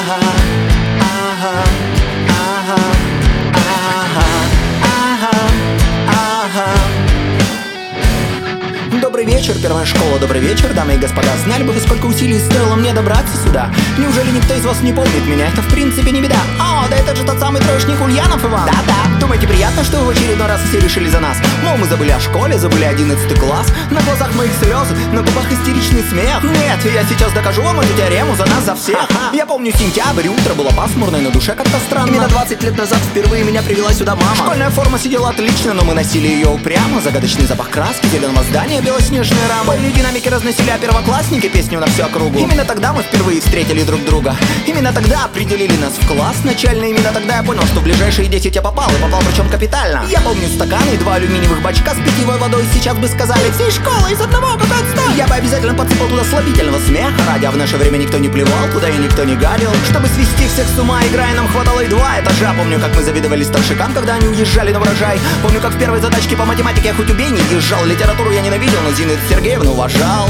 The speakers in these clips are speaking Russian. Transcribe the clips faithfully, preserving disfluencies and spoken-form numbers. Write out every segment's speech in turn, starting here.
Ага, ага, ага, ага, ага, ага. Добрый вечер, первая школа, добрый вечер, дамы и господа. Знали бы вы, сколько усилий стоило мне добраться сюда? Неужели никто из вас не помнит меня? Это в принципе не беда. О, да это же тот самый троечник Ульянов Иван. Да-да. Думаете, приятно, что вы в очередной раз все решили за нас? Мол, мы забыли о школе, забыли одиннадцатый класс. На глазах моих слезы, на губах истеричный смех. Нет, я сейчас докажу вам эту теорему за нас, за всех. Я помню сентябрь, утро было пасмурное, на душе как-то странно. Именно двадцать лет назад впервые меня привела сюда мама. Школьная форма сидела отлично, но мы носили ее упрямо. Загадочный запах краски, зеленого здания, белоснежные рамы. Были динамики, разносили, а первоклассники песню на всю округу. Именно тогда мы впервые встретили друг друга. Именно тогда определили нас в класс начальный. Именно тогда я понял, что в ближайшие десять я попал, и попал причем капитально. Я помню стаканы и два алюминиевых бачка с питьевой водой. Сейчас бы сказали: всей школы из одного, какой отстой. Я бы обязательно подсыпал туда слабительного смеха ради, а в наше время никто не плевал туда и никто не гадил. Чтобы свести всех с ума, играя, нам хватало и два этажа. Помню, как мы завидовали старшикам, когда они уезжали на урожай. Помню, как в первой задачке по математике я хоть убей не езжал. Литературу я ненавидел, но Зинаиду Сергеевну уважал.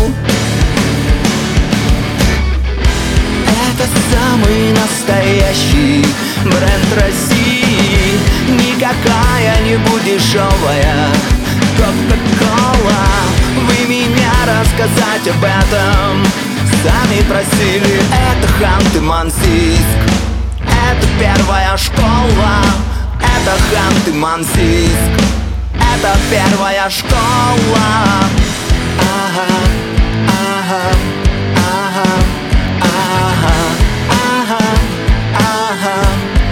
Это самый настоящий бренд России. Никакая не будет дешевая Кока-кола. Вы меня рассказать об этом сами просили. Это Ханты-Мансийск, это первая школа. Это Ханты-Мансийск, это первая школа. Ага, ага, ага, ага, ага, ага.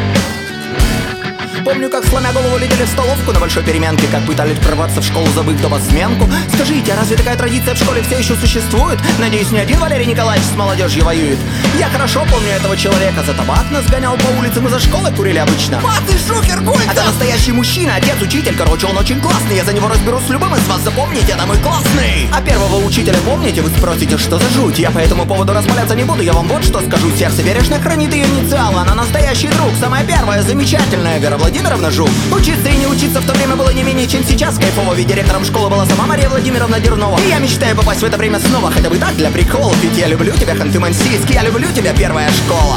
Помню, как сломя голову летели в столовку на большой переменке, как пытались прорваться в школу, забыв дома сменку. Скажите, а разве такая традиция в школе все еще существует? Надеюсь, не один Валерий Николаевич с молодежью воюет. Я хорошо помню этого человека. За табак нас гонял по улице, мы за школой курили обычно. А ты шухер, гуль! Это настоящий мужчина, отец, учитель, короче, он очень классный. Я за него разберусь с любым из вас, запомните, это мой классный. А первого учителя помните? Вы спросите, что за жуть? Я по этому поводу распаляться не буду, я вам вот что скажу. Сердце бережно хранит ее инициалы, она настоящий друг. Самая первая, замечательная Вера Владимировна Жук. Учиться и не учиться в то время было не менее, чем сейчас. Кайфово, ведь директором школы была сама Мария Владимировна Дернова. И я мечтаю попасть в это время снова, хотя бы так, для приколов. Ведь я люблю тебя, Ханты-Мансийск, я люблю тебя, первая школа.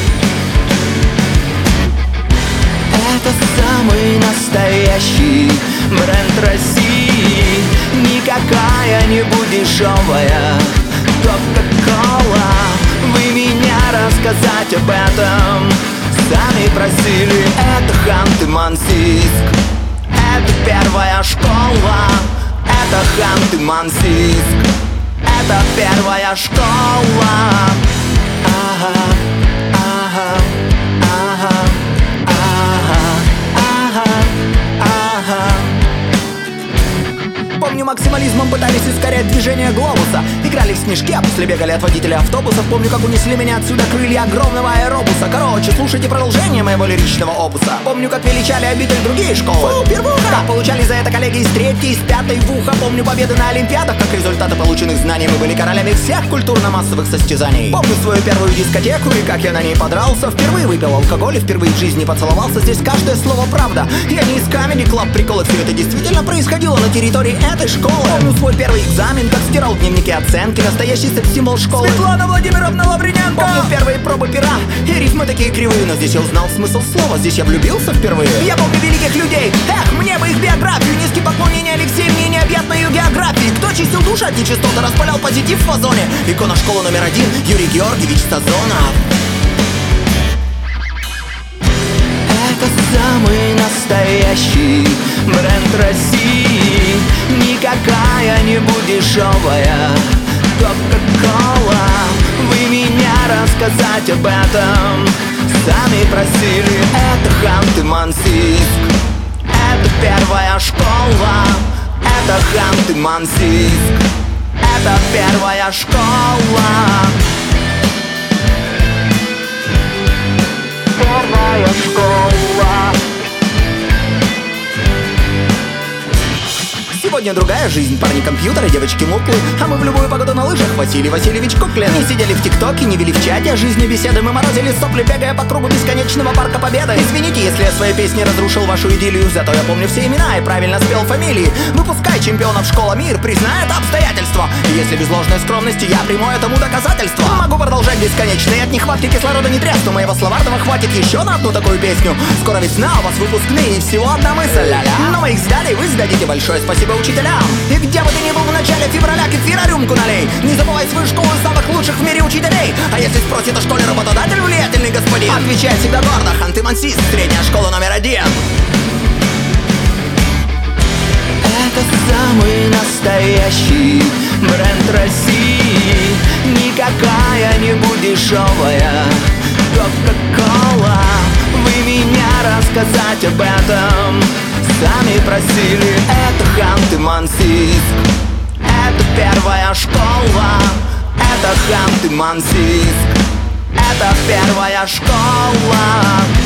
Это самый настоящий бренд России. Никакая не будет дешевая Кока-кола. Вы меня рассказать об этом сами просили. Это Ханты-Мансийск, это первая школа. Это Ханты-Мансийск, это первая школа. Ага, ага, ага, ага, ага, ага. Помню, максимализмом пытались ускорять движение глобуса. Играли в снежки, а после бегали от водителя автобусов. Помню, как унесли меня отсюда крылья огромного аэробуса. Короче, слушайте продолжение моего лиричного опуса. Помню, как величали обитель другие школы. Фу, первуха! Как получали за это коллеги из третьей, из пятой в ухо. Помню победы на олимпиадах, как результаты полученных знаний. Мы были королями всех культурно-массовых состязаний. Помню свою первую дискотеку и как я на ней подрался. Впервые выпил алкоголь и впервые в жизни поцеловался. Здесь каждое слово правда. Я не из Comedy Club приколы, все это действительно происходило на территории этой школы. Помню свой первый экзамен, как стирал в дневнике оценки. Настоящий секс-символ школы Светлана Владимировна Лавриненко. Помню первые пробы пера, и рифмы такие кривые. Но здесь я узнал смысл слова, здесь я влюбился впервые. Я помню великих людей, эх, мне бы их биографию. Низкий поклонение Алексею, мне необъятной географии. Кто чистил душу от нечистоты, распалял позитив в озоне. Икона школы номер один, Юрий Георгиевич Сазонов. Это самый настоящий бренд России. Никакая не будет дешевая Кока-кола. Вы меня рассказать об этом сами просили. Это Ханты-Мансийск, это первая школа. Это Ханты-Мансийск, это первая школа. Первая школа. Сегодня Сегодня другая жизнь, парни компьютеры, девочки муклы. А мы в любую погоду на лыжах, Василий Васильевич Куклин. Не сидели в ТикТоке, не вели в чате о жизни беседы. Мы морозили сопли, бегая по кругу бесконечного парка Победы. Извините, если я своей песней разрушил вашу идиллию, зато я помню все имена и правильно спел фамилии. Выпускай чемпионов школа мир, признай это обстоятельство. И если без ложной скромности я приму этому доказательство. Могу продолжать бесконечно, и от нехватки кислорода не трясну. Моего словарного хватит еще на одну такую песню. Скоро весна, у вас выпускные, и всего одна мысль, ля-ля. Но моих сдали, вы сдадите, большое спасибо учителям. И где бы ты ни был в начале февраля, кефира рюмку налей. Не забывай свою школу самых лучших в мире учителей. А если спросит, а что ли работодатель влиятельный господин, отвечай всегда гордо, Ханты-Мансийск, средняя школа номер один. Это самый настоящий бренд России. Никакая не будет дешевая Кока-кола. Вы меня рассказать об этом сами просили. Это Ханты-Мансийск, это первая школа. Это Ханты-Мансийск, это первая школа.